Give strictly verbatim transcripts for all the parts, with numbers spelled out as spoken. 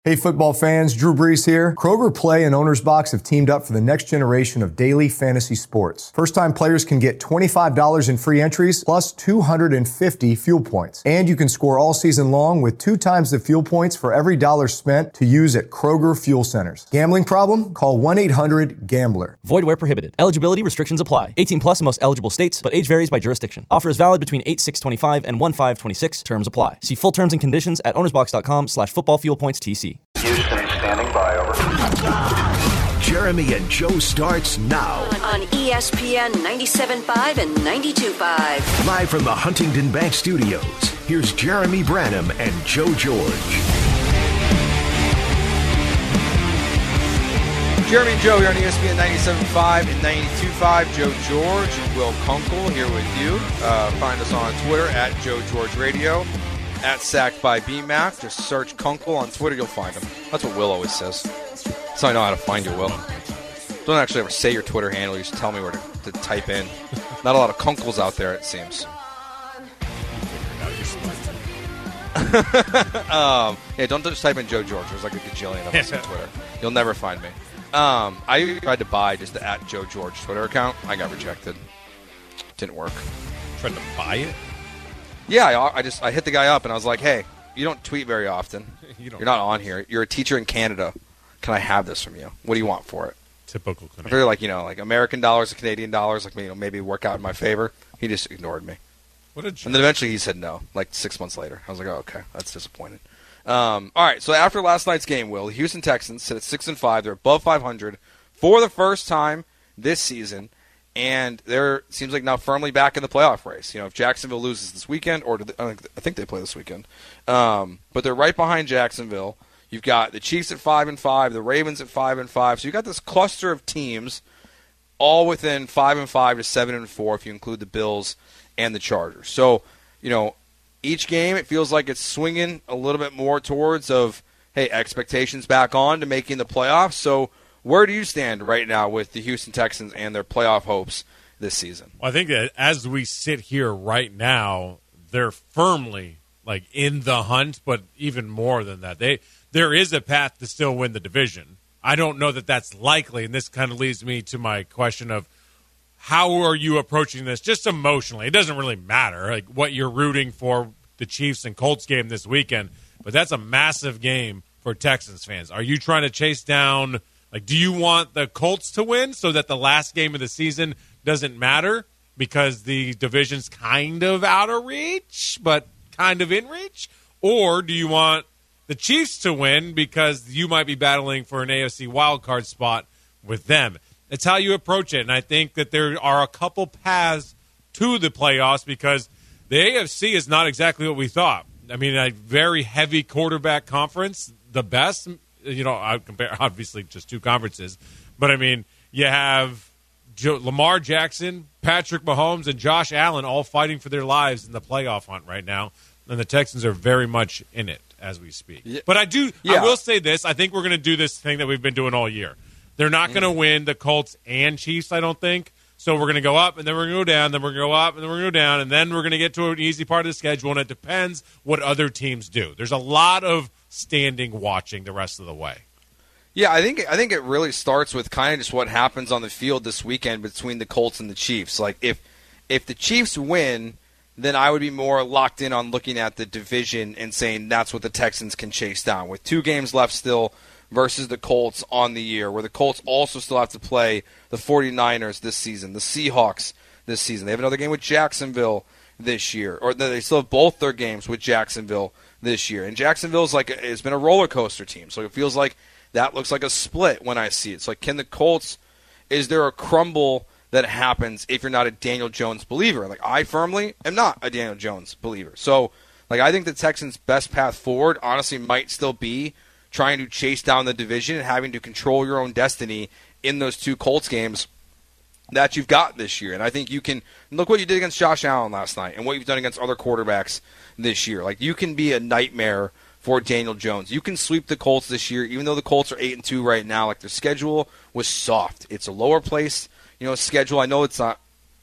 Hey football fans, Drew Brees here. Kroger Play and Owner's Box have teamed up for the next generation of daily fantasy sports. First-time players can get twenty-five dollars in free entries plus two hundred fifty fuel points. And you can score all season long with two times the fuel points for every dollar spent to use at Kroger Fuel Centers. Gambling problem? Call one eight hundred gambler. Void where prohibited. Eligibility restrictions apply. eighteen plus in most eligible states, but age varies by jurisdiction. Offer is valid between eight six twenty-five and one five twenty-six. Terms apply. See full terms and conditions at ownersbox.com slash football fuel points TC. Houston standing by, over. Jeremy and Joe starts now. On E S P N ninety-seven point five and ninety-two point five. Live from the Huntington Bank Studios, here's Jeremy Branham and Joe George. Jeremy and Joe here on E S P N ninety-seven point five and ninety-two point five. Joe George and Will Kunkel here with you. Uh, find us on Twitter at Joe George Radio. At Sacked by B Mac. Just search Kunkel on Twitter, you'll find him. That's what Will always says. That's how I know how to find you, Will. Don't actually ever say your Twitter handle, you just tell me where to, to type in. Not a lot of Kunkels out there, it seems. um, yeah, don't just type in Joe George. There's like a gajillion of us on Twitter. You'll never find me. Um, I tried to buy just the at Joe George Twitter account. I got rejected. Didn't work. Tried to buy it? Yeah, I, I just I hit the guy up and I was like, hey, you don't tweet very often. you don't You're not on here. You're a teacher in Canada. Can I have this from you? What do you want for it? Typical Canadian. I figured like, you know, like American dollars and Canadian dollars, like, you know, maybe work out in my favor. He just ignored me. What a jerk. And then eventually he said no, like six months later. I was like, oh, okay, that's disappointing. Um, all right, so after last night's game, Will, the Houston Texans sit at six and five. They're above five hundred for the first time this season. And they're seems like now firmly back in the playoff race. You know, if Jacksonville loses this weekend, or do they, I think they play this weekend, um, but they're right behind Jacksonville. You've got the Chiefs at five and five, the Ravens at five and five. So you got this cluster of teams, all within five and five to seven and four, if you include the Bills and the Chargers. So you know, each game it feels like it's swinging a little bit more towards of hey, expectations back on to making the playoffs. So where do you stand right now with the Houston Texans and their playoff hopes this season? Well, I think that as we sit here right now, they're firmly like in the hunt, but even more than that, they there is a path to still win the division. I don't know that that's likely, and this kind of leads me to my question of how are you approaching this just emotionally? It doesn't really matter like what you're rooting for the Chiefs and Colts game this weekend, but that's a massive game for Texans fans. Are you trying to chase down? Like, do you want the Colts to win so that the last game of the season doesn't matter because the division's kind of out of reach, but kind of in reach? Or do you want the Chiefs to win because you might be battling for an A F C wildcard spot with them? It's how you approach it, and I think that there are a couple paths to the playoffs because the A F C is not exactly what we thought. I mean, a very heavy quarterback conference, the best. You know, I compare obviously just two conferences, but I mean, you have Joe, Lamar Jackson, Patrick Mahomes, and Josh Allen all fighting for their lives in the playoff hunt right now, and the Texans are very much in it as we speak. Yeah. But I do, yeah. I will say this: I think we're going to do this thing that we've been doing all year. They're not going to win the Colts and Chiefs, I don't think. So we're going to go up, and then we're going to go down, then we're going to go up, and then we're going to go down, and then we're going to get to an easy part of the schedule, and it depends what other teams do. There's a lot of standing watching the rest of the way. Yeah, I think I think it really starts with kind of just what happens on the field this weekend between the Colts and the Chiefs. Like if if the Chiefs win, then I would be more locked in on looking at the division and saying that's what the Texans can chase down with two games left still versus the Colts on the year, where the Colts also still have to play the 49ers this season, the Seahawks this season. They have another game with Jacksonville this year, or they still have both their games with Jacksonville this year. And Jacksonville's like it's been a roller coaster team, so it feels like that looks like a split when I see it. So like, can the Colts? Is there a crumble that happens if you're not a Daniel Jones believer? Like I firmly am not a Daniel Jones believer. So like I think the Texans' best path forward, honestly, might still be trying to chase down the division and having to control your own destiny in those two Colts games that you've got this year. And I think you can look what you did against Josh Allen last night and what you've done against other quarterbacks this year. Like you can be a nightmare for Daniel Jones. You can sweep the Colts this year, even though the Colts are eight and two right now. Like their schedule was soft. It's a lower place, you know, schedule. I know it's not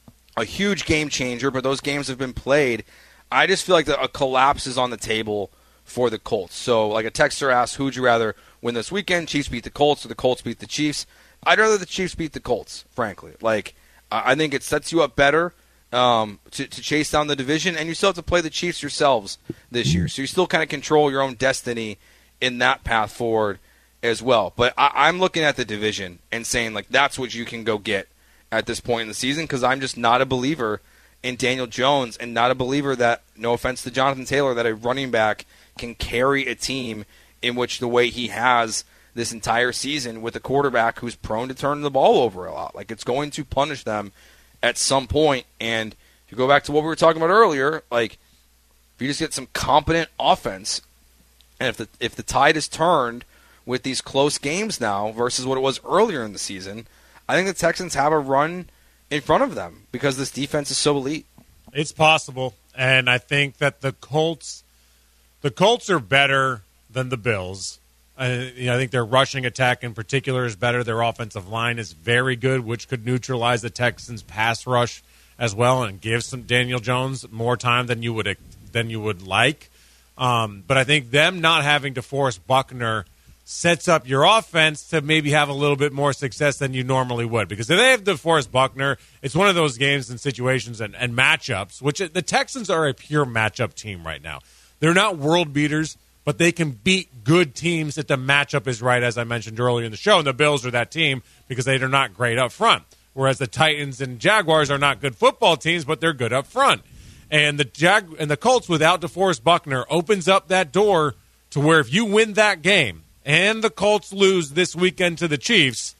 a huge game changer, but those games have been played. I just feel like the, a collapse is on the table for the Colts. So, like a texter asked, who would you rather win this weekend? Chiefs beat the Colts or the Colts beat the Chiefs? I'd rather the Chiefs beat the Colts, frankly. Like, I think it sets you up better um, to, to chase down the division, and you still have to play the Chiefs yourselves this year. So you still kind of control your own destiny in that path forward as well. But I, I'm looking at the division and saying, like, that's what you can go get at this point in the season, because I'm just not a believer in Daniel Jones and not a believer that, no offense to Jonathan Taylor, that a running back can carry a team in which the way he has this entire season with a quarterback who's prone to turn the ball over a lot. Like, it's going to punish them at some point. And if you go back to what we were talking about earlier, like, if you just get some competent offense, and if the if the tide is turned with these close games now versus what it was earlier in the season, I think the Texans have a run in front of them because this defense is so elite. It's possible, and I think that the Colts, the Colts are better than the Bills. I, you know, I think their rushing attack in particular is better. Their offensive line is very good, which could neutralize the Texans' pass rush as well and give some Daniel Jones more time than you would than you would like. Um, but I think them not having to force Buckner sets up your offense to maybe have a little bit more success than you normally would. Because if they have to force Buckner, it's one of those games and situations and, and matchups, which the Texans are a pure matchup team right now. They're not world beaters, but they can beat good teams if the matchup is right, as I mentioned earlier in the show. And the Bills are that team because they are not great up front. Whereas the Titans and Jaguars are not good football teams, but they're good up front. And the Jag and the Colts without DeForest Buckner opens up that door to where if you win that game and the Colts lose this weekend to the Chiefs,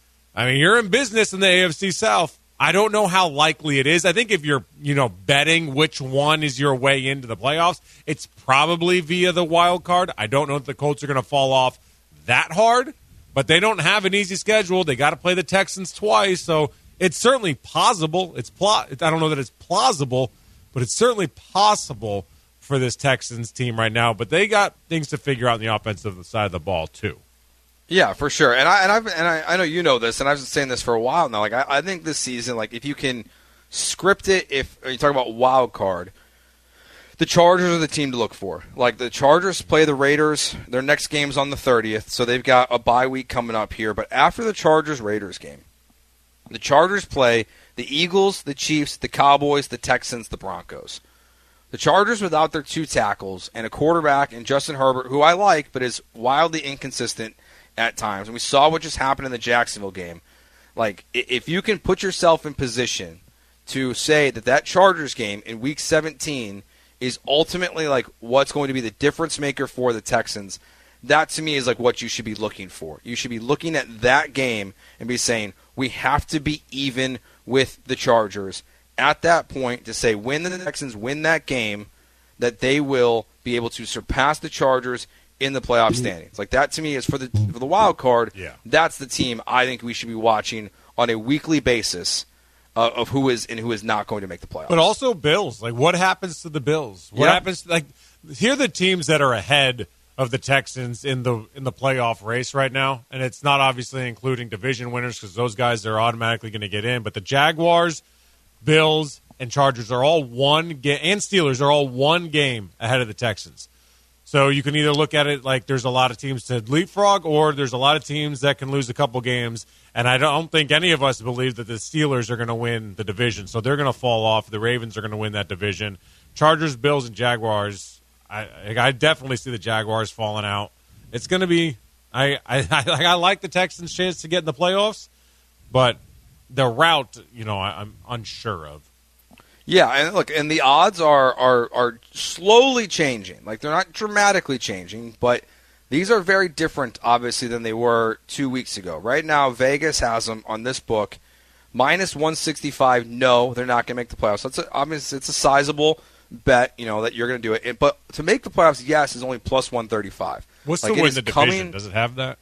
I mean, you're in business in the A F C South. I don't know how likely it is. I think if you're, you know, betting which one is your way into the playoffs, it's probably via the wild card. I don't know if the Colts are going to fall off that hard, but they don't have an easy schedule. They got to play the Texans twice, so it's certainly possible. It's pl- I don't know that it's plausible, but it's certainly possible for this Texans team right now. But they got things to figure out on the offensive side of the ball too. Yeah, for sure. And I and I've and I, I know you know this, and I've been saying this for a while now. Like I, I think this season, like if you can script it, if you talk about wild card, the Chargers are the team to look for. Like the Chargers play the Raiders. Their next game's on the thirtieth, so they've got a bye week coming up here. But after the Chargers Raiders game, the Chargers play the Eagles, the Chiefs, the Cowboys, the Texans, the Broncos. The Chargers without their two tackles and a quarterback in Justin Herbert, who I like but is wildly inconsistent at times. And we saw what just happened in the Jacksonville game. Like, if you can put yourself in position to say that that Chargers game in Week seventeen is ultimately, like, what's going to be the difference maker for the Texans, that to me is, like, what you should be looking for. You should be looking at that game and be saying, we have to be even with the Chargers at that point to say when the Texans win that game, that they will be able to surpass the Chargers in the playoff standings. Like that to me is for the for the wild card. Yeah. That's the team I think we should be watching on a weekly basis uh, of who is and who is not going to make the playoffs. But also Bills. Like what happens to the Bills? What yeah. happens to, like here are the teams that are ahead of the Texans in the in the playoff race right now, and it's not obviously including division winners because those guys are automatically going to get in. But the Jaguars, Bills, and Chargers are all one ga- and Steelers are all one game ahead of the Texans. So you can either look at it like there's a lot of teams to leapfrog, or there's a lot of teams that can lose a couple games. And I don't think any of us believe that the Steelers are going to win the division. So they're going to fall off. The Ravens are going to win that division. Chargers, Bills, and Jaguars. I, I definitely see the Jaguars falling out. It's going to be. I I, I I like the Texans' chance to get in the playoffs, but the route, you know, I, I'm unsure of. Yeah, and look, and the odds are, are are slowly changing. Like they're not dramatically changing, but these are very different, obviously, than they were two weeks ago. Right now, Vegas has them on this book minus one sixty-five. No, they're not going to make the playoffs. That's a, obviously it's a sizable bet, you know, that you're going to do it. But to make the playoffs, yes, is only plus one thirty-five. What's like the win the division? Coming, Does it have that?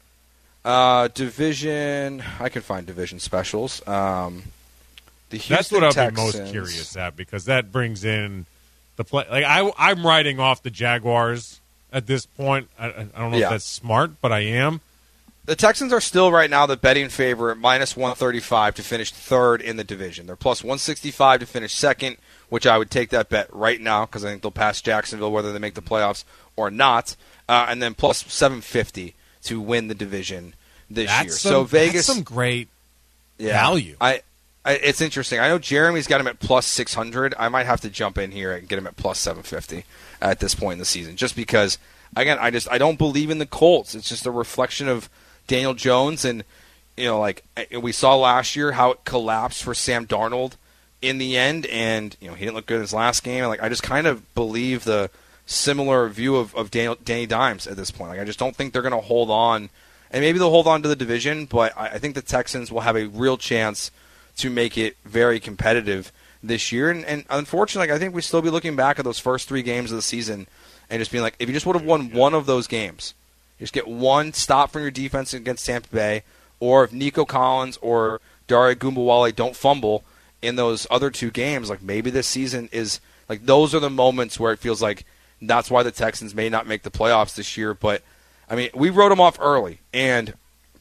Uh, division. I can find division specials. Um. That's what I'll Texans. be most curious at because that brings in the play. Like I, I'm writing off the Jaguars at this point. I, I don't know yeah. if that's smart, but I am. The Texans are still right now the betting favorite, minus one thirty-five to finish third in the division. They're plus one sixty-five to finish second which I would take that bet right now because I think they'll pass Jacksonville whether they make the playoffs or not. Uh, and then plus seven fifty to win the division this that's year. Some, so Vegas, that's some great yeah, value. I, I, it's interesting. I know Jeremy's got him at plus six hundred. I might have to jump in here and get him at plus seven fifty at this point in the season, just because. Again, I just I don't believe in the Colts. It's just a reflection of Daniel Jones, and you know, like we saw last year how it collapsed for Sam Darnold in the end, and you know he didn't look good in his last game. And like I just kind of believe the similar view of, of Daniel, Danny Dimes at this point. Like I just don't think they're going to hold on, and maybe they'll hold on to the division, but I, I think the Texans will have a real chance to make it very competitive this year. And, and unfortunately, like, I think we still be looking back at those first three games of the season and just being like, if you just would have won one of those games, you just get one stop from your defense against Tampa Bay, or if Nico Collins or Dare Ogunbowale don't fumble in those other two games, like maybe this season is like those are the moments where it feels like that's why the Texans may not make the playoffs this year. But I mean, we wrote them off early, and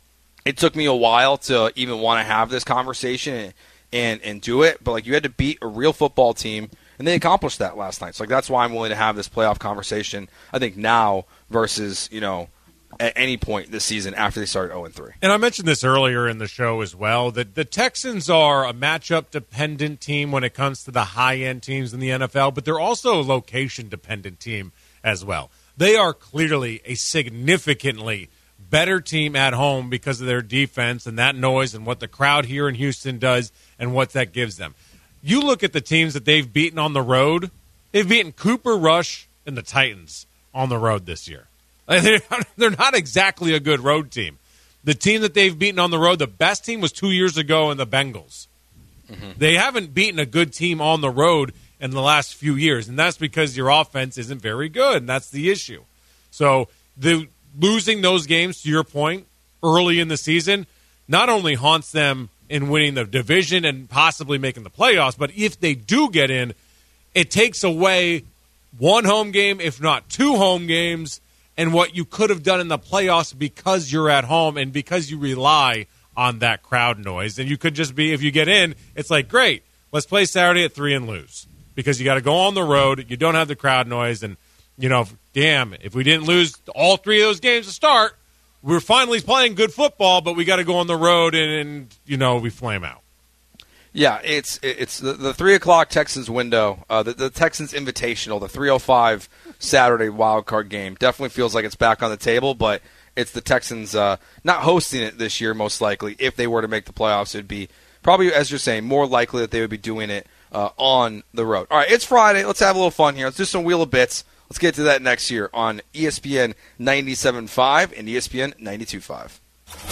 it took me a while to even want to have this conversation and, and and do it. But like you had to beat a real football team, and they accomplished that last night. So like that's why I'm willing to have this playoff conversation, I think, now versus, you know, at any point this season after they started oh and three. And I mentioned this earlier in the show as well, that the Texans are a matchup-dependent team when it comes to the high-end teams in the N F L, but they're also a location-dependent team as well. They are clearly a significantly better team at home because of their defense and that noise and what the crowd here in Houston does and what that gives them. You look at the teams that they've beaten on the road, they've beaten Cooper Rush and the Titans on the road this year. They're not exactly a good road team. The team that they've beaten on the road, the best team was two years ago in the Bengals. Mm-hmm. They haven't beaten a good team on the road in the last few years, and that's because your offense isn't very good, and that's the issue. So the losing those games, to your point, early in the season, not only haunts them in winning the division and possibly making the playoffs, but if they do get in, it takes away one home game, if not two home games, and what you could have done in the playoffs because you're at home and because you rely on that crowd noise. And you could just be, if you get in, it's like, great, let's play Saturday at three and lose. Because you got to go on the road, you don't have the crowd noise, and, you know, damn, if we didn't lose all three of those games to start, we're finally playing good football, but we got to go on the road and, and, you know, we flame out. Yeah, it's it's the, the three o'clock Texans window, uh, the, the Texans Invitational, the three oh five Saturday wildcard game. Definitely feels like it's back on the table, but it's the Texans uh, not hosting it this year, most likely. If they were to make the playoffs, it would be probably, as you're saying, more likely that they would be doing it uh, on the road. All right, it's Friday. Let's have a little fun here. Let's do some Wheel of Bits. Let's get to that next year on E S P N ninety-seven point five and E S P N ninety-two point five.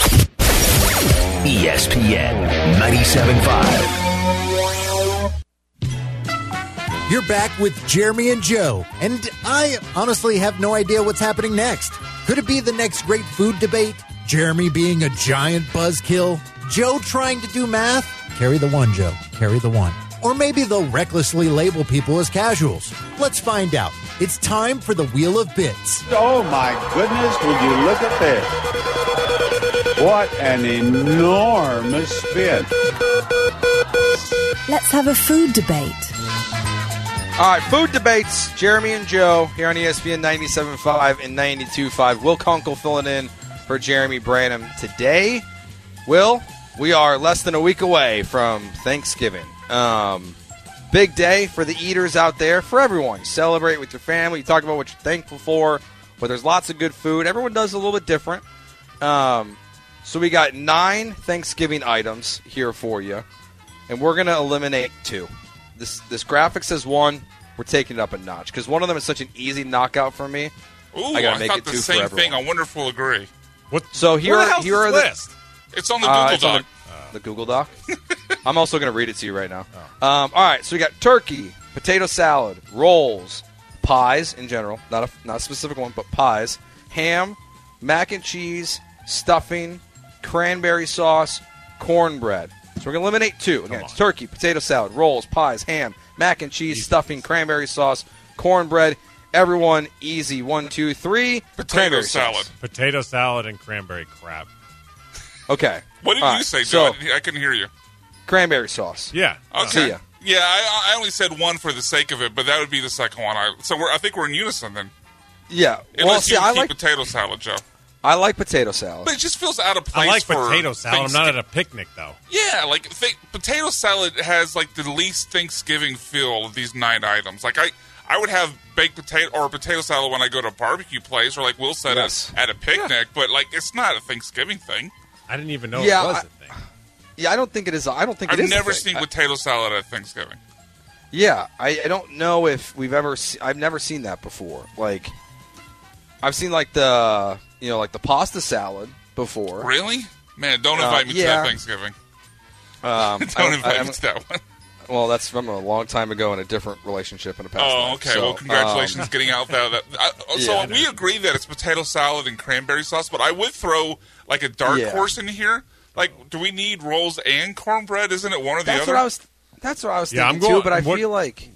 E S P N ninety-seven point five. You're back with Jeremy and Joe, and I honestly have no idea what's happening next. Could it be the next great food debate? Jeremy being a giant buzzkill? Joe trying to do math? Carry the one, Joe. Carry the one. Or maybe they'll recklessly label people as casuals. Let's find out. It's time for the Wheel of Bits. Oh, my goodness, would you look at this? What an enormous spin. Let's have a food debate. All right, food debates. Jeremy and Joe here on E S P N ninety-seven point five and ninety-two point five. Will Kunkel filling in for Jeremy Branham today. Will, we are less than a week away from Thanksgiving. Um, big day for the eaters out there, for everyone. You celebrate with your family. You talk about what you're thankful for. But there's lots of good food. Everyone does a little bit different. Um, so we got nine Thanksgiving items here for you, and we're going to eliminate two. This this graphic says one. We're taking it up a notch because one of them is such an easy knockout for me. Ooh, I gotta I make thought it the two same for thing. I wonder if we'll agree. What? So here, Where the hell's here are this the list? It's on the Google uh, it's Doc. on the, the Google Doc. I'm also going to read it to you right now. Oh. Um, all right, so we got turkey, potato salad, rolls, pies in general, not a not a specific one, but pies, ham, mac and cheese, stuffing, cranberry sauce, cornbread. So we're going to eliminate two. Again, it's turkey, potato salad, rolls, pies, ham, mac and cheese, stuffing, cranberry sauce, cornbread. Everyone, easy. One, two, three. Potato salad. Sauce. Potato salad and cranberry crab. Okay. What did All you right. say, Joe? So, I couldn't hear you. cranberry sauce. Yeah. Okay. See ya. Yeah, I, I only said one for the sake of it, but that would be the second one. I, so we're, I think we're in unison then. Yeah. Unless Well, see, you I keep like potato salad, Joe. I like potato salad. But it just feels out of place. I like for potato salad. I'm not at Thanksgiving. a picnic, though. Yeah, like th- potato salad has like the least Thanksgiving feel of these nine items. Like I, I would have baked potato or potato salad when I go to a barbecue place, or like Will said Yes. at, at a picnic. But like it's not a Thanksgiving thing. I didn't even know Yeah, it was I- a thing. Yeah, I don't think it is. I don't think I've it is. a never thing. seen I- potato salad at Thanksgiving. Yeah, I, I don't know if we've ever. Se- I've never seen that before. Like, I've seen like the you know like the pasta salad before. Really? Man, don't Uh, invite me to yeah. that Thanksgiving. Um, don't I- invite I- me to that one. Well, that's from a long time ago in a different relationship in a past Oh, life. okay. So, well, congratulations um, getting out that. that I, so Yeah. we agree that it's potato salad and cranberry sauce, but I would throw like a dark Yeah. horse in here. Like, do we need rolls and cornbread? Isn't it one or the that's other? what I was. That's what I was Yeah, thinking I'm going- too. But I what- feel like.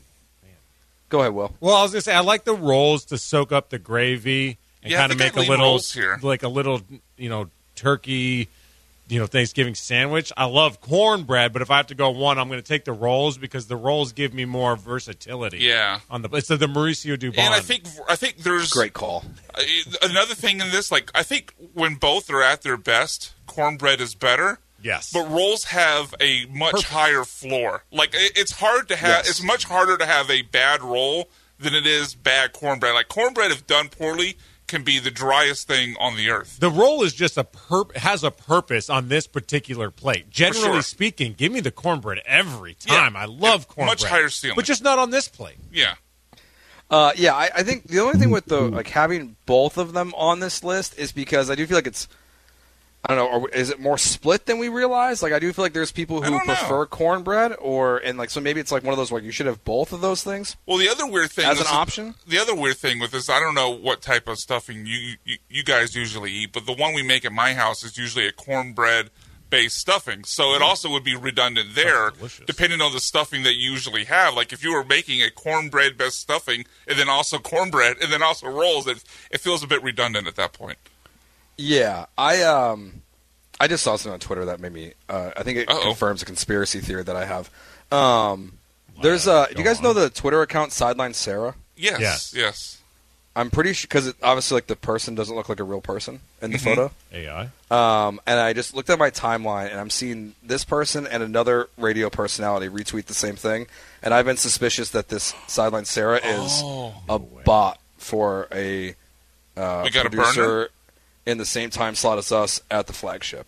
Go ahead, Will. Well, I was gonna say I like the rolls to soak up the gravy and Yeah, I kind of think make I'd a lean little, rolls here. like a little, you know, turkey, you know, Thanksgiving sandwich. I love cornbread, but if I have to go one, I'm going to take the rolls because the rolls give me more versatility. Yeah. on the it's the, the Mauricio Dubon. And I think I think there's Great call. uh, another thing in this. Like, I think when both are at their best, cornbread is better. yes, But rolls have a much higher floor. Like it- it's hard to have. Yes. It's much harder to have a bad roll than it is bad cornbread. Like cornbread, if done poorly, can be the driest thing on the earth. the roll is just a pur- has a purpose on this particular plate. Generally sure. speaking, give me the cornbread every time. Yeah. I love Yeah, cornbread, much higher ceiling. but just not on this plate. Yeah. Uh, yeah, I, I think the only thing with the like having both of them on this list is because I do feel like it's. I don't know. Are, we- is it more split than we realize? Like, I do feel like there's people I who don't know. prefer cornbread, or and like so maybe it's like one of those where you should have both of those things Well, the other weird thing as an is- option. The other weird thing with this, I don't know what type of stuffing you, you you guys usually eat, but the one we make at my house is usually a cornbread based stuffing. So it also would be redundant there, delicious. depending on the stuffing that you usually have. Like if you were making a cornbread based stuffing and then also cornbread and then also rolls, it it feels a bit redundant at that point. Yeah, I um, I just saw something on Twitter that made me. Uh, I think it Uh-oh. confirms a conspiracy theory that I have. Um, there's uh, do you guys know the Twitter account Sideline Sarah? Yes, Yes. yes. I'm pretty sure because obviously like the person doesn't look like a real person in the photo. A I. Um, and I just looked at my timeline, and I'm seeing this person and another radio personality retweet the same thing. And I've been suspicious that this Sideline Sarah is Oh. a bot for a uh, We got a producer burner? in the same time slot as us at the flagship.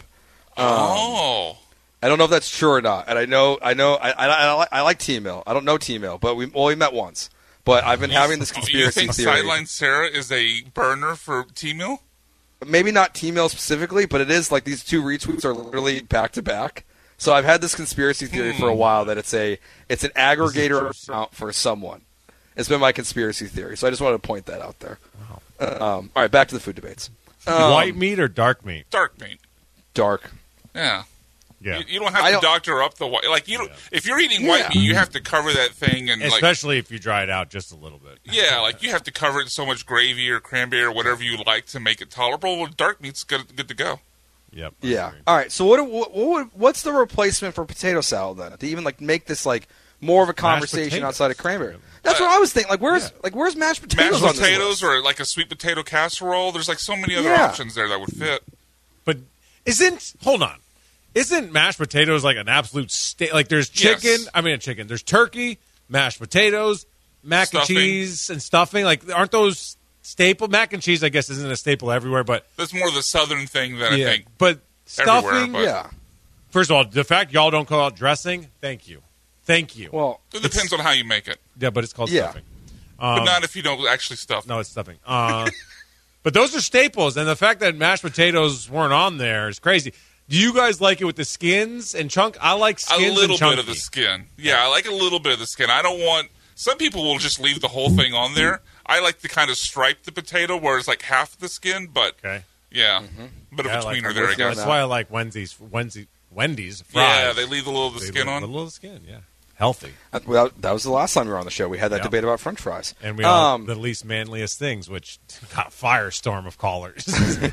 oh. I don't know if that's true or not. And I know, I know, I, I, I, like, I like T-Mail. I don't know T-Mail, but we well, we met once. But I've been having this You conspiracy think theory. Sideline Sarah is a burner for T-Mill? Maybe not T-Mail specifically, but it is like these two retweets are literally back to back. So I've had this conspiracy theory for a while that it's a it's an aggregator account for someone. It's been my conspiracy theory. So I just wanted to point that out there. Um, all right, back to the food debates. Um, White meat or dark meat? Dark meat. dark. Yeah. Yeah, You, you don't have I to don't- doctor up the white. Like you, don't, if you're eating Yeah. white meat, you have to cover that thing and like, especially if you dry it out just a little bit. yeah, like you have to cover it in so much gravy or cranberry or whatever you like to make it tolerable. Well, dark meat's good, good to go. Yep. I Yeah. agree. All right. So what, what, what would- what's the replacement for potato salad then? To even like make this like more of a conversation potatoes. outside of cranberry. That's what I was thinking. Like where's Yeah. like where's mashed potatoes Mashed on this potatoes list? or like a sweet potato casserole. There's like so many other Yeah. options there that would fit. But isn't hold on? Isn't mashed potatoes like an absolute sta- like there's Yes. chicken? I mean, chicken. There's turkey, mashed potatoes, mac Stuffing. and cheese, and stuffing. Like, aren't those staple? Mac and cheese, I guess, isn't a staple everywhere, but That's more the southern thing that yeah. I think. But everywhere, stuffing. but- Yeah. First of all, the fact y'all don't call it dressing. Thank you, thank you. Well, It depends on how you make it, yeah, but it's called Yeah. stuffing. but not if you don't actually stuff. No, it's stuffing. Uh, but those are staples, and the fact that mashed potatoes weren't on there is crazy. Do you guys like it with the skins and chunk? I like A skins little and chunky. bit of the skin. Yeah, I like a little bit of the skin. I don't want. Some people will just leave the whole thing on there. I like to kind of stripe the potato where it's like half the skin, but Okay. yeah, bit of Yeah, I a like tweener it. there. I with you on guess. That's why I like Wendy's. Wendy's. Wendy's fries. Yeah, they leave a little of the They skin leave on. A little of the skin. Yeah, healthy. that, well, that was the last time we were on the show. We had that Yeah. debate about French fries. And we all Um, the least manliest things, which got a firestorm of callers.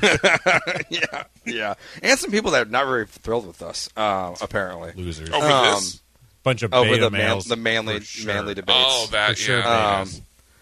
yeah, yeah, and some people that are not very thrilled with us, uh, apparently. Losers. Over Um, this, bunch of over beta the man, males. the manly for sure. manly debates. Oh, that For sure, yeah. Um, betas.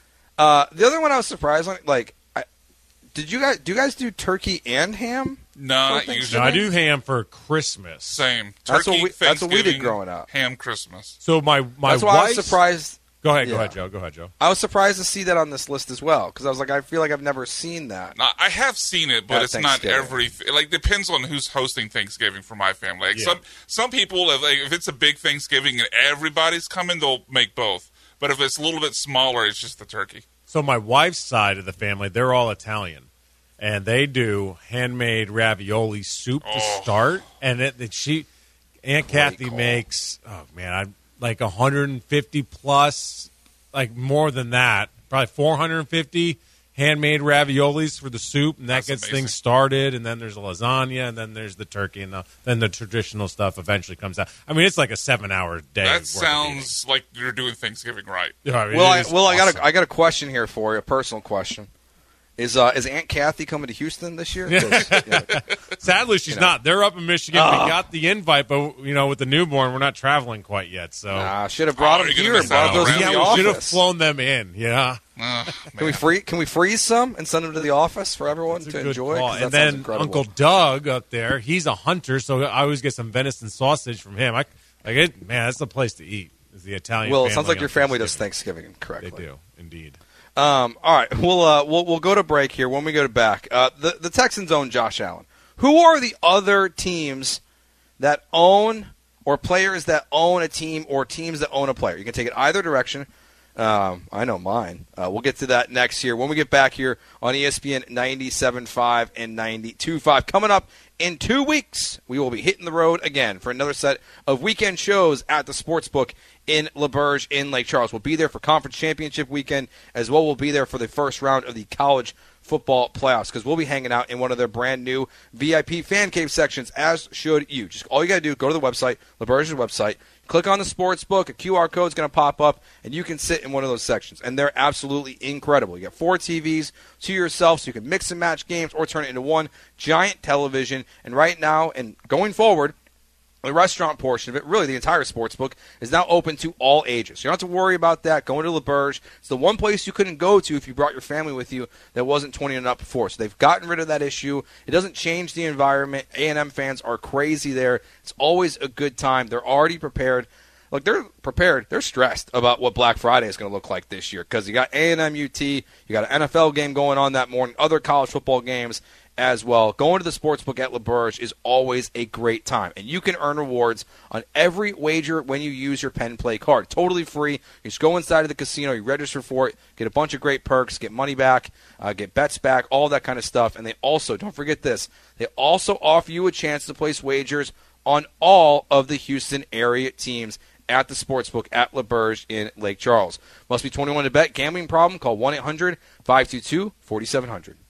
Uh, the other one I was surprised on, like, I, did you guys do you guys do turkey and ham? No, not Thanksgiving? usually. No, I do ham for Christmas. Same. That's Turkey, what we- that's what we did Thanksgiving, growing up. Ham Christmas. So my my That's why I was wife's- surprised. Go ahead, go Yeah. ahead, Joe. Go ahead, Joe. I was surprised to see that on this list as well because I was like, I feel like I've never seen that. Now, I have seen it, but At it's not Thanksgiving. every. Like, depends on who's hosting Thanksgiving for my family. Like Yeah. some some people, if, like, if it's a big Thanksgiving and everybody's coming, they'll make both. But if it's a little bit smaller, it's just the turkey. So my wife's side of the family, they're all Italian, and they do handmade ravioli soup to Oh. start. And it, that she, Aunt Great Kathy call. makes, oh man, I like one hundred fifty plus, like more than that, probably four hundred fifty handmade raviolis for the soup, and that That's gets amazing. things started. And then there's a lasagna, and then there's the turkey, and the, then the traditional stuff eventually comes out. I mean, it's like a seven-hour day. That worth of sounds like you're doing Thanksgiving right. eating. Yeah, I mean, Well, it I, is well, I got awesome. a, I got a question here for you, a personal question. Is uh, is Aunt Kathy coming to Houston this year? 'Cause, you know, Sadly, she's You know. not. They're up in Michigan. Ah. We got the invite, but you know, with the newborn, we're not traveling quite yet. So nah, should have brought Oh, them you're gonna here. miss Brought out those on to that. the yeah, we should have office. flown them in. Yeah, Uh, Can we free? Can we freeze some and send them to the office for everyone It's a to good enjoy? call. 'Cause that And sounds then incredible. Uncle Doug up there, he's a hunter, so I always get some venison sausage from him. I like it, man. That's the place to eat. Is the Italian? Well, it sounds family like your on family does Thanksgiving. Thanksgiving They correctly. do indeed. Um, all right, we'll uh, we'll we'll go to break here. When we go to back, uh, the the Texans own Josh Allen. Who are the other teams that own or players that own a team or teams that own a player? You can take it either direction. Um, I know mine. Uh, we'll get to that next year when we get back here on E S P N ninety-seven point five and ninety-two point five. Coming up in two weeks, we will be hitting the road again for another set of weekend shows at the Sportsbook in LaBerge in Lake Charles. We'll be there for Conference Championship weekend as well. We'll be there for the first round of the college football playoffs because we'll be hanging out in one of their brand new V I P fan cave sections, as should you. Just all you got to do, go to the website, LaBerge's website, click on the sports book, a Q R code is going to pop up, and you can sit in one of those sections. And they're absolutely incredible. You got four T Vs to yourself, so you can mix and match games or turn it into one giant television. And right now, and going forward, the restaurant portion of it, really the entire sports book, is now open to all ages. You don't have to worry about that. Going to LaBerge, it's the one place you couldn't go to if you brought your family with you that wasn't twenty and up before. So they've gotten rid of that issue. It doesn't change the environment. A and M fans are crazy there. It's always a good time. They're already prepared. Look, they're prepared. They're stressed about what Black Friday is going to look like this year because you got A and M U T, you got an N F L game going on that morning, other college football games as well. Going to the sportsbook at LaBerge is always a great time, and you can earn rewards on every wager when you use your Penn Play card. Totally free. You just go inside of the casino, you register for it, get a bunch of great perks, get money back, uh, get bets back, all that kind of stuff. And they also, don't forget this, they also offer you a chance to place wagers on all of the Houston area teams at the sportsbook at LaBerge in Lake Charles. Must be twenty-one to bet. Gambling problem? Call one eight hundred five two two four seven zero zero.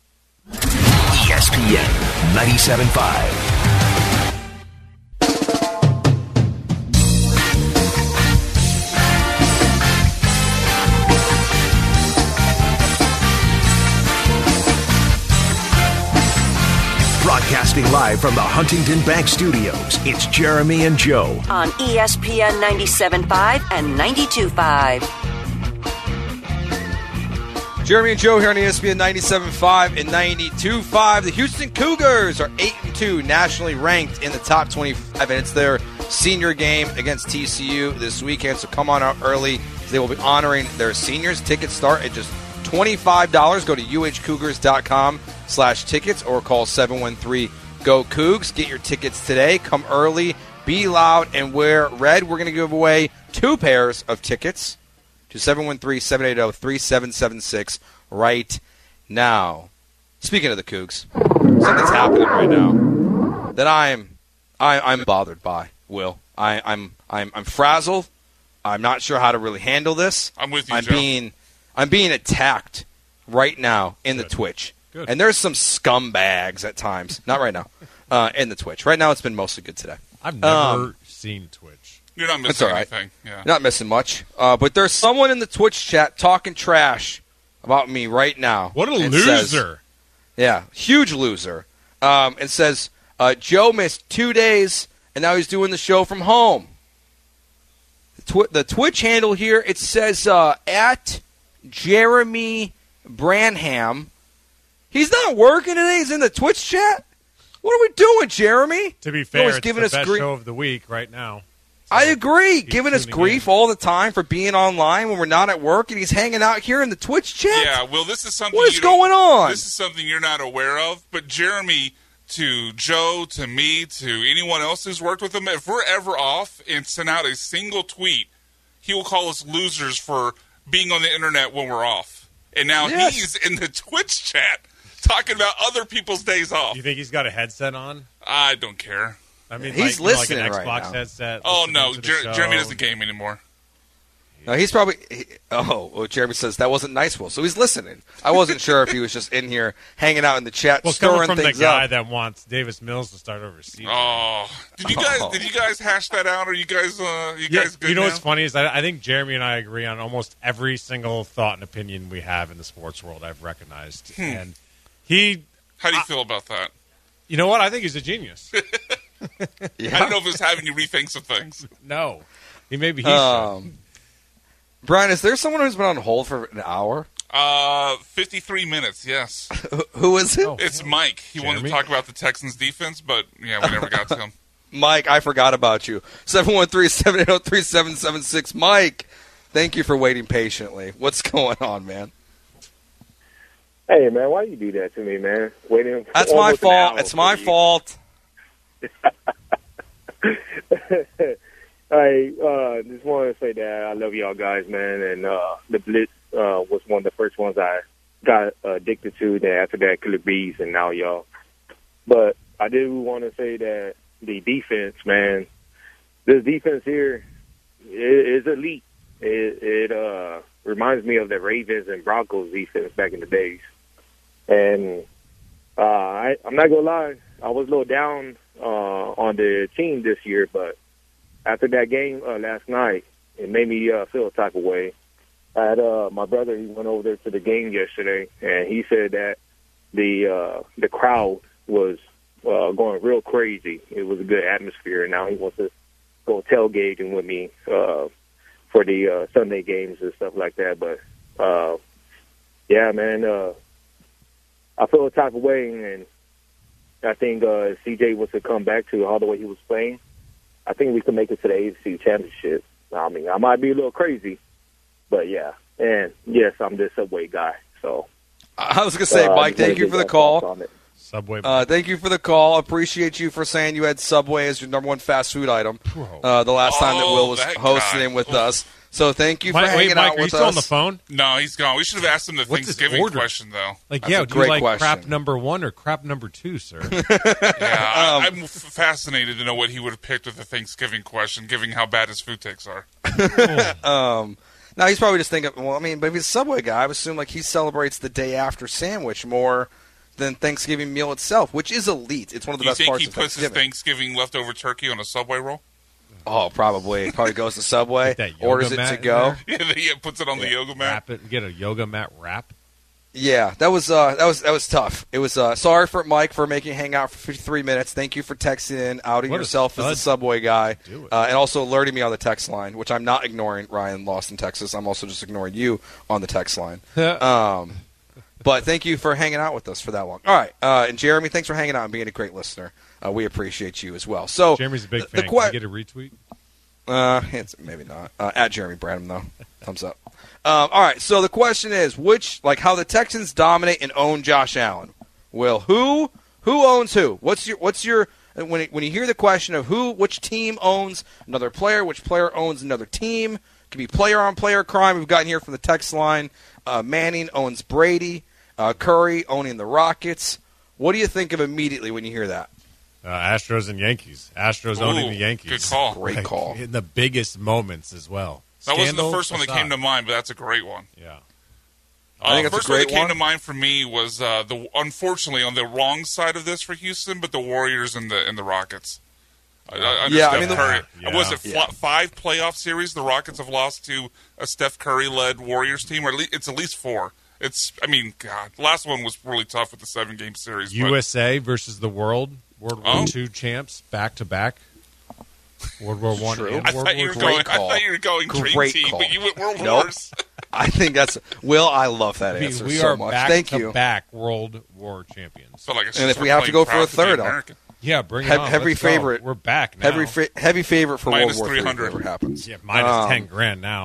E S P N ninety-seven point five. Broadcasting live from the Huntington Bank Studios, it's Jeremy and Joe. On E S P N ninety-seven point five and ninety-two point five. Jeremy and Joe here on E S P N ninety-seven point five and ninety-two point five. The Houston Cougars are eight and two, nationally ranked in the top twenty-five, and it's their senior game against T C U this weekend, so come on out early. They will be honoring their seniors. Tickets start at just twenty-five dollars. Go to U H Cougars dot com slash tickets or call seven one three, G O Cougs. Get your tickets today. Come early, be loud, and wear red. We're going to give away two pairs of tickets to seven one three, seven eight zero, three seven seven six right now. Speaking of the Cougs, something's happening right now that I'm I, I'm bothered by, Will. I, I'm I'm I'm frazzled. I'm not sure how to really handle this. I'm with you, I'm Joe. being I'm being attacked right now in the Twitch. Good. And there's some scumbags at times. Not right now. Uh, in the Twitch. Right now it's been mostly good today. I've never Um, seen Twitch. You're not That's missing all right. anything. Yeah. Not missing much. Uh, but there's someone in the Twitch chat talking trash about me right now. What a and loser! says- yeah, huge loser. Um, and says, uh, Joe missed two days, and now he's doing the show from home. tw- the Twitch handle here, it says uh, at Jeremy Branham. He's not working today. He's in the Twitch chat. What are we doing, Jeremy? To be You're fair, always it's giving the us best grief. show of the week right now. So I agree. he's Giving us tuning grief in. all the time for being online when we're not at work, and he's hanging out here in the Twitch chat. Yeah, well, this is something. What is you don't- going on? This is something you're not aware of. But Jeremy, to Joe, to me, to anyone else who's worked with him, if we're ever off and send out a single tweet, he will call us losers for being on the internet when we're off. And now Yes. he's in the Twitch chat talking about other people's days off. You think he's got a headset on? I don't care. I mean, He's like, you know, listening like an right Xbox now. headset. Oh listening no, to the Jer- show. Jeremy doesn't game anymore. No, he's probably. He, oh, well, Jeremy says that wasn't nice, Will. So he's listening. I wasn't sure if he was just in here hanging out in the chat, Well, coming stirring from the things guy up. that wants Davis Mills to start over C J. Oh, did you guys? Oh. Did you guys hash that out? Are you guys? Uh, you Yeah, guys good you know now? what's funny is I, I think Jeremy and I agree on almost every single thought and opinion we have in the sports world. I've recognized, Hmm. and he, How do you feel about that? you know what? I think he's a genius. Yeah. I don't know if it's having you rethink some things. No, he maybe he Um, Brian, is there someone who's been on hold for an hour? Uh, fifty-three minutes. Yes, Who is it? Oh. it's Mike. He wanted to Jeremy? talk about the Texans' defense, but yeah, we never got to him. Mike, I forgot about you. seven one three, seven eight zero, three seven seven six. Mike, thank you for waiting patiently. What's going on, man? Hey, man, why you do that to me, man? Waiting. That's my fault. It's my fault. I uh, just wanted to say that I love y'all guys, man. And uh, the Blitz uh, was one of the first ones I got uh, addicted to. Then after that, Killer Bees, and now y'all. But I do want to say that the defense, man, this defense here is, is elite. It, it uh, reminds me of the Ravens and Broncos defense back in the days. And uh, I, I'm not gonna lie, I was a little down uh, on the team this year, but after that game uh, last night, it made me uh, feel a type of way. I had uh, my brother. He went over there to the game yesterday, and he said that the uh, the crowd was uh, going real crazy. It was a good atmosphere, and now he wants to go tailgating with me uh, for the uh, Sunday games and stuff like that. But uh, yeah, man, uh, I feel a type of way, and I think uh, C J was to come back to all the way he was playing. I think we could make it to the A F C Championship. I mean, I might be a little crazy, but yeah. And yes, I'm the Subway guy. So I was going to say, uh, Mike, thank you for the call. Subway. Uh, thank you for the call. Appreciate you for saying you had Subway as your number one fast food item uh, the last time that Oh, Will was that hosting guy. with Oof. us. So thank you for Mike, hanging wait, Mike, out are you with still us. on the phone? No, he's gone. We should have asked him the What's his Thanksgiving order? question, though. Like, That's yeah, a do you great like question. crap number one or crap number two, sir? Yeah, I, Um, I'm f- fascinated to know what he would have picked with the Thanksgiving question, given how bad his food takes are. Um, now he's probably just thinking, well, I mean, but if he's a Subway guy, I would assume like he celebrates the day after sandwich more than Thanksgiving meal itself, which is elite. It's one of the Do you best think parts he of puts his Thanksgiving. Thanksgiving leftover turkey on a Subway roll? Oh, probably. Probably goes to Subway, Get that yoga orders it mat to in go. there. Yeah, he puts it on the yoga mat. Wrap it. Get a yoga mat wrap. Yeah, that was uh, that was that was tough. It was uh, sorry for Mike for making hang out for fifty-three minutes. Thank you for texting in, outing What a yourself as the stud. Subway guy, Do it. uh, and also alerting me on the text line, which I'm not ignoring. Ryan lost in Texas. I'm also just ignoring you on the text line. um, but thank you for hanging out with us for that long. All right, uh, and Jeremy, thanks for hanging out and being a great listener. Uh, we appreciate you as well. So Jeremy's a big the, fan. the que- Can I get a retweet? Uh, it's maybe not. Uh, at Jeremy Branham, though. Thumbs up. Um, all right, so the question is, which, like, how the Texans dominate and own Josh Allen. Will, who who owns who? What's your, what's your, when, it, when you hear the question of who, which team owns another player, which player owns another team, it could be player-on-player crime. We've gotten here from the text line. Uh, Manning owns Brady. Uh, Curry owning the Rockets. What do you think of immediately when you hear that? Uh, Astros and Yankees. Astros Ooh, owning the Yankees. good call. Great Like, call. In the biggest moments as well. That wasn't the Scandal first one that aside. came to mind, but that's a great one. Yeah. I think Uh, that's a first one that great came one. to mind for me was uh, the unfortunately on the wrong side of this for Houston, but the Warriors and the and the Rockets. I, I, under Yeah, I Steph mean, the- Curry. Yeah. Was it fl- Yeah. five playoff series the Rockets have lost to a Steph Curry-led Warriors team, or at least, it's at least four. It's, I mean, God, the last one was really tough with the seven-game series. but- U S A versus the world. World War Oh. Two champs back to back. World War One. True. And I World thought you War were Two. going. I call. thought you were going Dream Great Team, call. but you went World Nope. Wars. I think that's Will. I love that We, answer we so are much. back Thank to you. back World War champions. So like, I should And if start we have to playing go for a Proud to be third, I'll- American. Yeah, bring it Hev- on. heavy Let's go. favorite. We're back now. Heavy, fa- heavy favorite for Minus World War three hundred. Three. Whatever happens. Yeah, minus Um, ten grand now.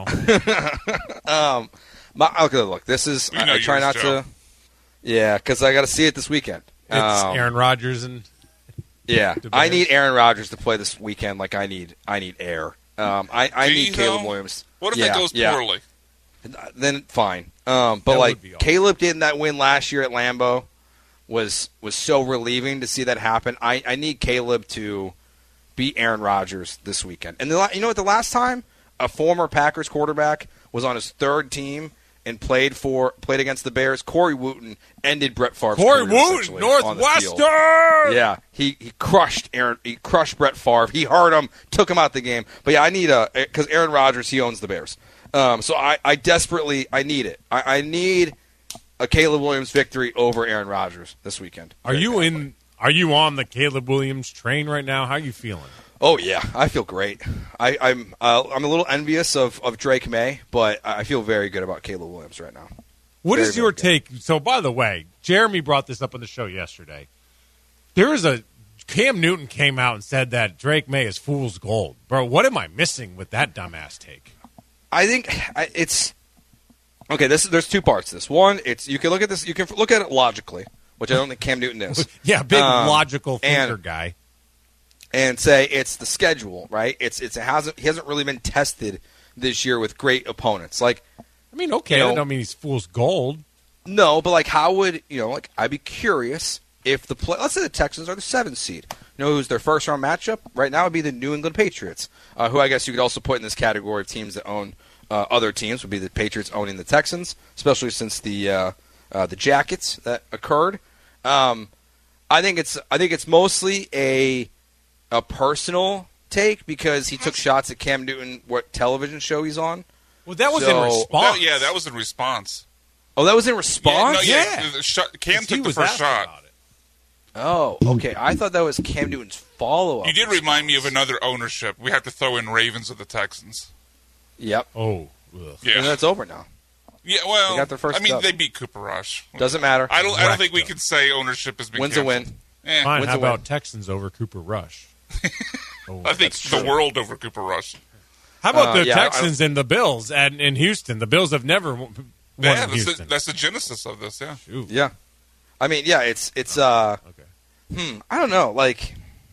Um, my, okay, look, this is. You I, know I try yours, not Joe. to. Yeah, because I got to see it this weekend. It's Um, Aaron Rodgers and Yeah, the I Bears. need Aaron Rodgers to play this weekend. Like I need, I need air. Um, I, I Do need you, Caleb though? Williams. What if yeah, it goes yeah. poorly? Then fine. Um, but That like would be awesome. Caleb getting that win last year at Lambeau was was so relieving to see that happen. I, I need Caleb to beat Aaron Rodgers this weekend. And the, la- you know what? The last time a former Packers quarterback was on his third team and played for played against the Bears, Corey Wooten ended Brett Favre's Corey career Wooten, essentially on the field. Northwestern. Yeah, he, he crushed Aaron. He crushed Brett Favre. He hurt him, took him out the game. But yeah, I need a because Aaron Rodgers he owns the Bears. Um, so I, I desperately I need it. I, I need a Caleb Williams victory over Aaron Rodgers this weekend. Are you in? Are you on the Caleb Williams train right now? How are you feeling? Oh yeah, I feel great. I, I'm uh, I'm a little envious of, of Drake May, but I feel very good about Caleb Williams right now. What Very, is very your good. take? So, by the way, Jeremy brought this up on the show yesterday. There is a Cam Newton came out and said that Drake May is fool's gold, bro. What am I missing with that dumbass take? I think I- it's okay. This there's two parts to this. One, it's you can look at this. You can look at it logically, which I don't think Cam Newton is. Yeah, big Um, logical thinker and- guy. and say it's the schedule, right? It's it's it hasn't he hasn't really been tested this year with great opponents. Like I mean, okay, you know- that don't mean he's fool's gold. no, but like how would you know? Like I'd be curious if the play. Let's say the Texans are the seventh seed. You know who's their first round matchup right now would be the New England Patriots, uh, who I guess you could also put in this category of teams that own uh, other teams. Would be the Patriots owning the Texans, especially since the uh, uh, the Jackets that occurred. Um, I think it's I think it's mostly a a personal take because he took shots at Cam Newton, what television show he's on. Well, that was So- in response. That- yeah, that was in response. Oh, that was in response? Yeah, no, Yeah. yeah. the shot- Cam He took the was first asked shot. about it. Oh, okay. I thought that was Cam Newton's follow-up. You did remind me of another ownership. We have to throw in Ravens of the Texans. Yep. Oh, ugh. Yeah, And that's over now. yeah. Well, They got their first I mean, dub. they beat Cooper Rush. Doesn't matter. I don't. I don't Wrecked think we them. can say ownership has been. Wins a canceled. win. Eh, Fine. wins How a win. about Texans over Cooper Rush? Oh, I think the world over Cooper Rush. How about Uh, the yeah, I- I- Texans and the Bills and in Houston? The Bills have never won won Yeah, in that's the, Houston. that's the genesis of this. Yeah. Ooh, Yeah. I mean, yeah, it's it's uh okay. hmm, I don't know, like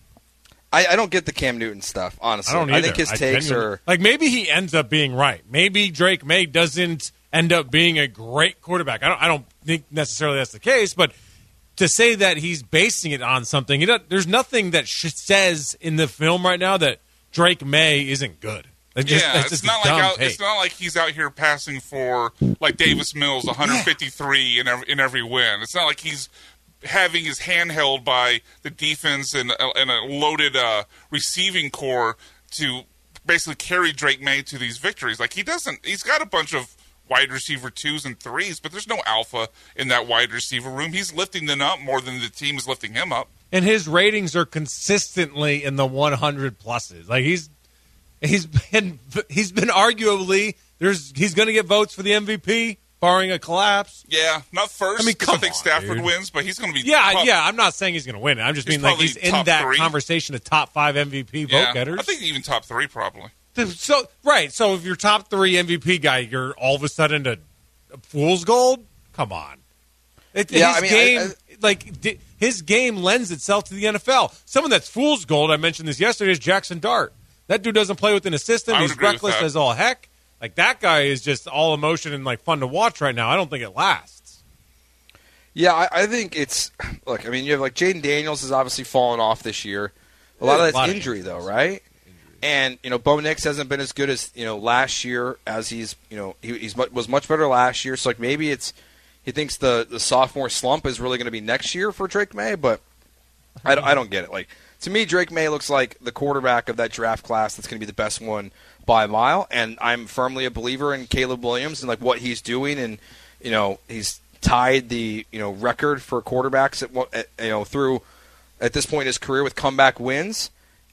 I, I don't get the Cam Newton stuff, honestly. I don't either. think his I takes genuinely- are like maybe he ends up being right. Maybe Drake May doesn't end up being a great quarterback. I don't. I don't think necessarily that's the case, but to say that he's basing it on something, he doesn't- there's nothing that sh- says in the film right now that Drake May isn't good. That's just, yeah, that's it's just a not like dumb out, take. it's not like he's out here passing for like Davis Mills, one fifty-three in every, in every win. It's not like he's having his hand held by the defense and, a- and a loaded uh, receiving core to basically carry Drake May to these victories. Like he doesn't. He's got a bunch of wide receiver twos and threes, but there's no alpha in that wide receiver room. He's lifting them up more than the team is lifting him up. and his ratings are consistently in the one hundred pluses. Like he's he's been he's been arguably there's he's going to get votes for the M V P barring a collapse. Yeah, not first. I mean, 'cause come I think on, Stafford dude. wins, but he's going to be Yeah, top- yeah. I'm not saying he's going to win it. I'm just He's being like probably he's in top that three. conversation of top five M V P vote Yeah, getters. I think even top three probably. So right, so if you're top three M V P guy, you're all of a sudden a, a fool's gold. Come on, it, Yeah, his I mean, game I- I- like di- his game lends itself to the N F L. Someone that's fool's gold. I mentioned this yesterday is Jackson Dart. That dude doesn't play within a system. I would He's agree with reckless that. as all heck. Like that guy is just all emotion and like fun to watch right now. I don't think it lasts. Yeah, I, I think it's look. I mean, you have like Jaden Daniels has obviously fallen off this year. A lot Yeah, of a that's lot of injury, though, injuries. right? And you know, Bo Nix hasn't been as good as you know last year. As he's you know he he's, mu- was much better last year. So like maybe it's he thinks the the sophomore slump is really going to be next year for Drake May, but I don't, I don't get it. Like to me, Drake May looks like the quarterback of that draft class that's going to be the best one by a mile. And I'm firmly a believer in Caleb Williams and like what he's doing. And you know he's tied the you know record for quarterbacks at, what- at you know through at this point in his career with comeback wins.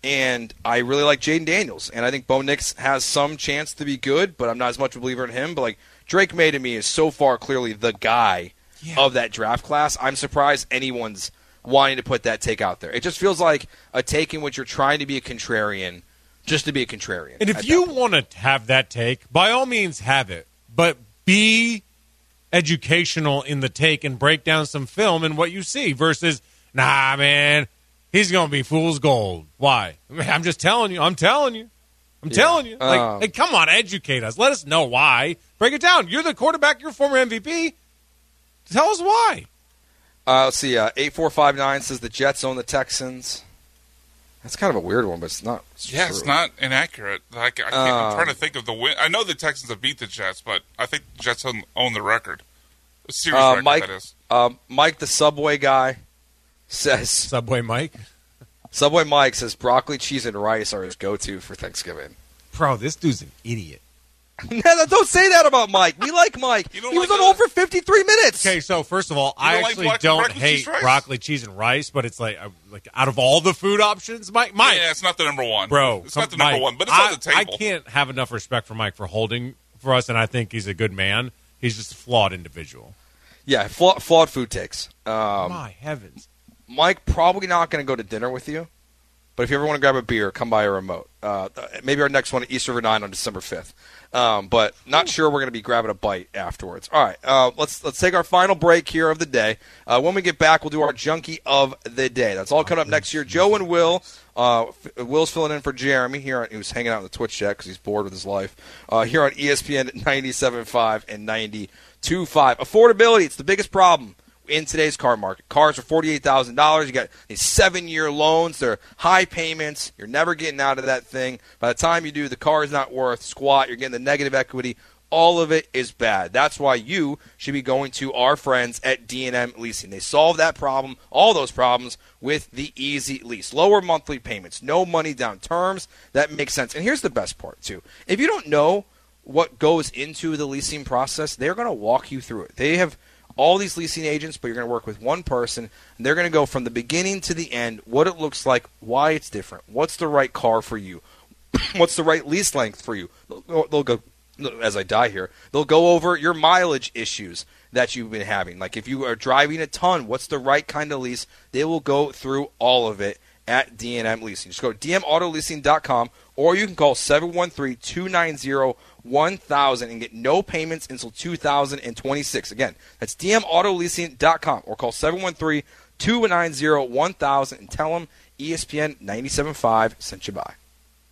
And I really like Jaden Daniels. And I think Bo Nix has some chance to be good, but I'm not as much a believer in him. But, like, Drake May to me is so far clearly the guy yeah. of that draft class. I'm surprised anyone's wanting to put that take out there. It just feels like a take in which you're trying to be a contrarian just to be a contrarian. And if you want to have that take, by all means have it. But be educational in the take and break down some film and what you see versus, nah, man, he's going to be fool's gold. Why? I mean, I'm just telling you. I'm telling you. I'm yeah. telling you. Like, um, hey, come on, educate us. Let us know why. Break it down. You're the quarterback. You're a former M V P. Tell us why. Uh, let's see. Uh, eight four five nine says the Jets own the Texans. That's kind of a weird one, but it's not. It's yeah, true. It's not inaccurate. Like, I can't, um, I'm trying to think of the win. I know the Texans have beat the Jets, but I think the Jets own, own the record. A series uh, record, Mike, that is. Uh, Mike, the Subway guy, says... Subway Mike? Subway Mike says broccoli, cheese, and rice are his go-to for Thanksgiving. Bro, this dude's an idiot. Don't say that about Mike. We like Mike. He like was on the... over fifty-three minutes. Okay, so first of all, you I don't actually like don't broccoli, hate cheese, rice? broccoli, cheese, and rice, but it's like, uh, like out of all the food options, Mike, Mike, yeah, it's not the number one, bro. It's come, not the number Mike, one, but it's I, on the table. I can't have enough respect for Mike for holding for us, and I think he's a good man. He's just a flawed individual. Yeah, flaw, flawed food takes. Um, My heavens, Mike probably not going to go to dinner with you. But if you ever want to grab a beer, come by a remote. Uh, maybe our next one at East River nine on December fifth. Um, but not sure we're going to be grabbing a bite afterwards. All right, uh, let's let's take our final break here of the day. Uh, when we get back, we'll do our Junkie of the Day. That's all coming up next year. Joe and Will. Uh, Will's filling in for Jeremy here. On, he was hanging out in the Twitch chat because he's bored with his life. Uh, here on E S P N ninety-seven point five and ninety-two point five. Affordability, it's the biggest problem in today's car market. Cars are forty-eight thousand dollars. You got these seven-year loans. They're high payments. You're never getting out of that thing. By the time you do, the car is not worth squat. You're getting the negative equity. All of it is bad. That's why you should be going to our friends at D and M Leasing. They solve that problem, all those problems, with the Easy Lease. Lower monthly payments, no money down terms. That makes sense. And here's the best part, too. If you don't know what goes into the leasing process, they're going to walk you through it. They have all these leasing agents, but you're going to work with one person, and they're going to go from the beginning to the end, what it looks like, why it's different, what's the right car for you, what's the right lease length for you. They'll, they'll go, as I die here, they'll go over your mileage issues that you've been having. Like if you are driving a ton, what's the right kind of lease? They will go through all of it at D and M Leasing. Just go to d m auto leasing dot com, or you can call seven one three, two nine zero, one thousand and get no payments until two thousand twenty-six. Again, that's d m auto leasing dot com, or call seven one three, two nine zero, one thousand and tell them E S P N ninety-seven point five sent you by.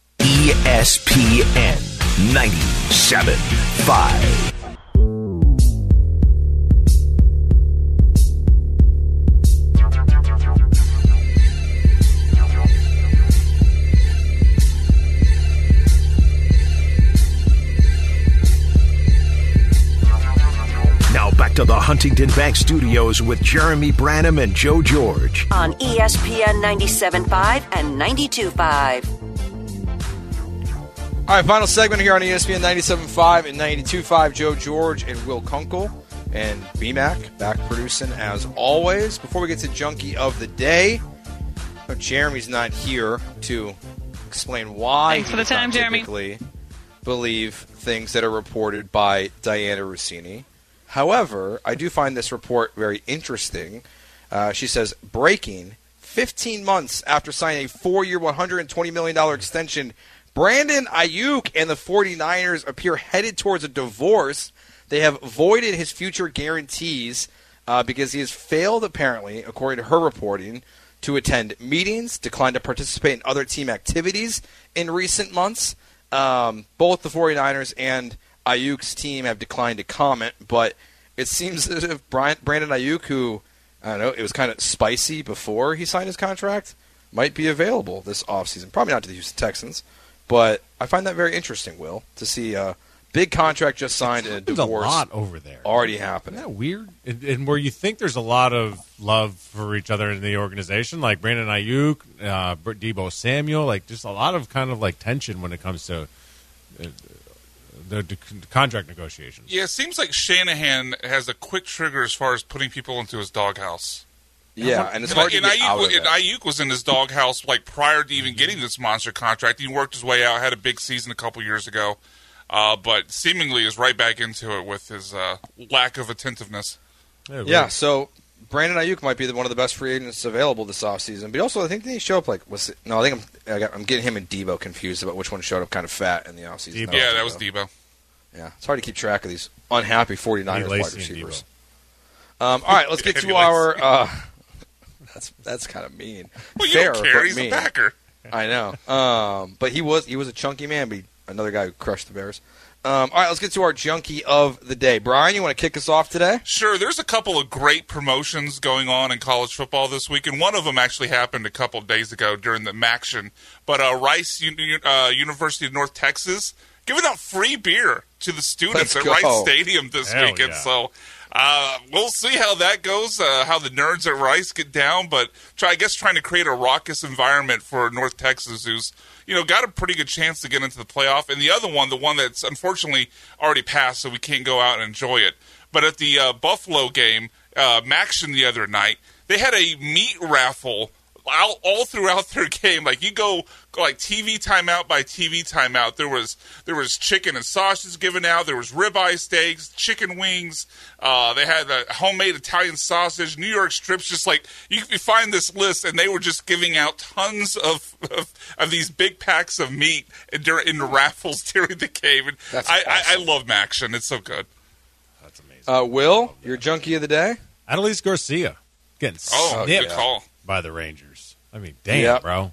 E S P N ninety-seven point five. Now back to the Huntington Bank Studios with Jeremy Branham and Joe George. On E S P N ninety-seven point five and ninety-two point five. All right, final segment here on E S P N ninety-seven point five and ninety-two point five. Joe George and Will Kunkel and B-Mac back producing as always. Before we get to Junkie of the Day, oh, Jeremy's not here to explain why Thanks for the he time, does not Jeremy. typically believe things that are reported by Diana Rossini. However, I do find this report very interesting. Uh, she says, breaking, fifteen months after signing a four-year, one hundred twenty million dollars extension, Brandon Ayuk and the 49ers appear headed towards a divorce. They have voided his future guarantees uh, because he has failed, apparently, according to her reporting, to attend meetings, declined to participate in other team activities in recent months. Um, both the 49ers and Ayuk's team have declined to comment, but it seems as if Brian, Brandon Ayuk, who, I don't know, it was kind of spicy before he signed his contract, might be available this offseason. Probably not to the Houston Texans, but I find that very interesting, Will, to see a big contract just signed and a divorce a lot over there. already happening. Isn't that weird? And, and where you think there's a lot of love for each other in the organization, like Brandon Ayuk, uh, Deebo Samuel, like just a lot of kind of like tension when it comes to uh, the, the contract negotiations. Yeah, it seems like Shanahan has a quick trigger as far as putting people into his doghouse. Yeah, and it's hard and, to and get out of Ayuk, it. and Ayuk was in his doghouse like prior to even getting this monster contract. He worked his way out, had a big season a couple years ago, uh, but seemingly is right back into it with his uh, lack of attentiveness. Yeah, yeah, so Brandon Ayuk might be the, one of the best free agents available this offseason. But also, I think he showed up like was it, no, I think I'm I got, I'm getting him and Debo confused about which one showed up kind of fat in the offseason. Debo. Yeah, that was Debo. Yeah, it's hard to keep track of these unhappy 49ers wide receivers. Um, all right, let's get to our. Uh, that's that's kind of mean. Well, you Fair, don't care. but He's mean. a Packer. I know, um, but he was he was a chunky man. But he, another guy who crushed the Bears. Um, all right, let's get to our junkie of the day. Brian, you want to kick us off today? Sure. There's a couple of great promotions going on in college football this week, and one of them actually happened a couple of days ago during the MACtion. But uh, Rice uh, University of North Texas giving out free beer to the students Let's at go. Rice Stadium this Hell weekend. yeah. So uh, we'll see how that goes, uh, how the nerds at Rice get down. But try, I guess trying to create a raucous environment for North Texas, who's you know, got a pretty good chance to get into the playoff. And the other one, the one that's unfortunately already passed, so we can't go out and enjoy it. But at the uh, Buffalo game, uh, MACtion the other night, they had a meat raffle all, all throughout their game. Like, you go, go like T V timeout by T V timeout. There was there was chicken and sausage given out. There was ribeye steaks, chicken wings. Uh, they had a homemade Italian sausage, New York strips. Just like you, you find this list, and they were just giving out tons of of, of these big packs of meat in, in the raffles during the game. And That's I, awesome. I, I love MACtion. It's so good. That's amazing. Uh, Will, your junkie of the day? Adelise Garcia getting Oh, snipped good call. by the Rangers. I mean, damn, Yep. bro.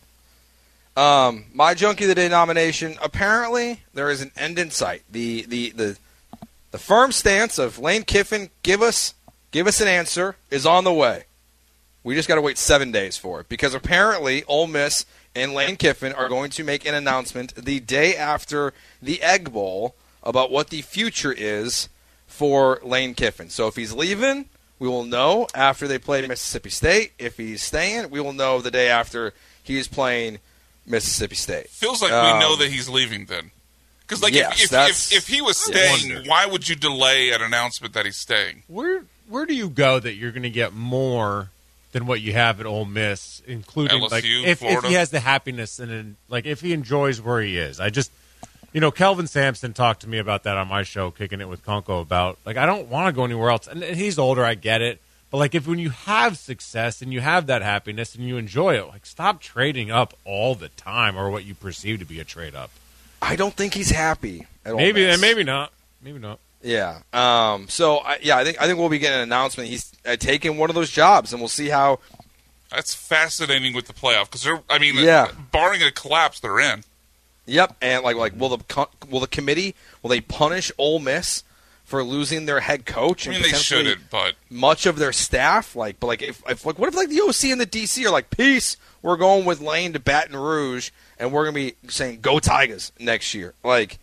Um, my junkie of the day nomination. Apparently, there is an end in sight. The the the the firm stance of Lane Kiffin, give us give us an answer, is on the way. We just got to wait seven days for it because apparently Ole Miss and Lane Kiffin are going to make an announcement the day after the Egg Bowl about what the future is for Lane Kiffin. So if he's leaving, we will know after they play Mississippi State. If he's staying, we will know the day after he's playing Mississippi State. Feels like Um, we know that he's leaving then. Because like yes, if, if, that's- if, if he was Yeah. staying, why would you delay an announcement that he's staying? Where where do you go that you're going to get more than what you have at Ole Miss, including L S like U, if, if Florida? he has the happiness and then, like if he enjoys where he is. I just, you know, Kelvin Sampson talked to me about that on my show, Kicking It with Kunko, about like I don't want to go anywhere else. And he's older, I get it. But like if when you have success and you have that happiness and you enjoy it, like stop trading up all the time or what you perceive to be a trade up. I don't think he's happy at Ole Maybe Miss. and maybe not. Maybe not. Yeah. Um, so I, yeah, I think I think we'll be getting an announcement. He's uh, taking one of those jobs, and we'll see how. That's fascinating with the playoff because they're. I mean, Yeah. barring a collapse, they're in. Yep. And like like will the co- will the committee will they punish Ole Miss for losing their head coach? I and mean, they potentially shouldn't, but much of their staff. Like, but like if, if like what if like the O C and the D C are like, peace, we're going with Lane to Baton Rouge, and we're gonna be saying go Tigers next year. Like,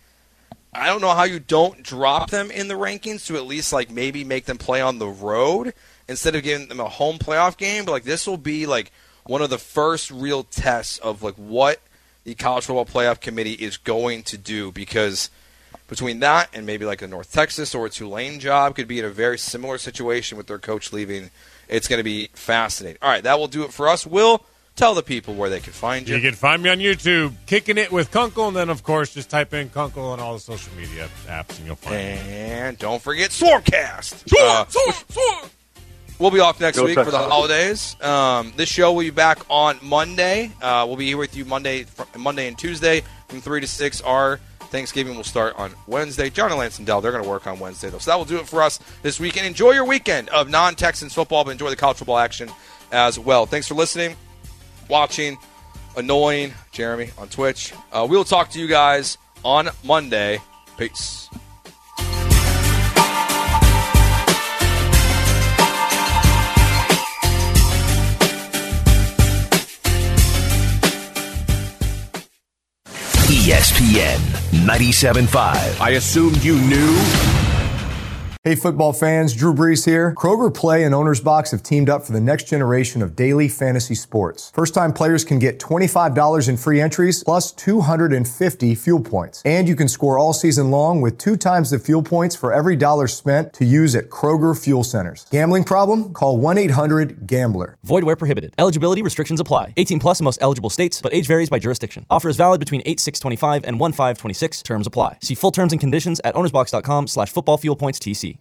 I don't know how you don't drop them in the rankings to at least like maybe make them play on the road instead of giving them a home playoff game. But like this will be like one of the first real tests of like what the College Football Playoff Committee is going to do, because between that and maybe like a North Texas or a Tulane job could be in a very similar situation with their coach leaving. It's going to be fascinating. All right, that will do it for us. Will, tell the people where they can find you. You can find me on YouTube, Kicking It with Kunkel, and then, of course, just type in Kunkel on all the social media apps, and you'll find me. And don't forget Swarmcast. Uh, We'll be off next Go week for the Texans. holidays. Um, this show will be back on Monday. Uh, we'll be here with you Monday, fr- Monday and Tuesday from three to six. Our Thanksgiving will start on Wednesday. John and Lance and Dell, they're going to work on Wednesday, though. So that will do it for us this weekend. Enjoy your weekend of non-Texans football, but enjoy the college football action as well. Thanks for listening, watching, annoying Jeremy on Twitch. Uh, we'll talk to you guys on Monday. Peace. E S P N ninety-seven point five. I assumed you knew. Hey football fans, Drew Brees here. Kroger Play and Owner's Box have teamed up for the next generation of daily fantasy sports. First-time players can get twenty-five dollars in free entries plus two hundred fifty fuel points. And you can score all season long with two times the fuel points for every dollar spent to use at Kroger Fuel Centers. Gambling problem? Call one eight hundred gambler. Void where prohibited. Eligibility restrictions apply. eighteen plus in most eligible states, but age varies by jurisdiction. Offer is valid between eight six twenty-five and one five twenty-six. Terms apply. See full terms and conditions at ownersbox.com slash football fuel points TC.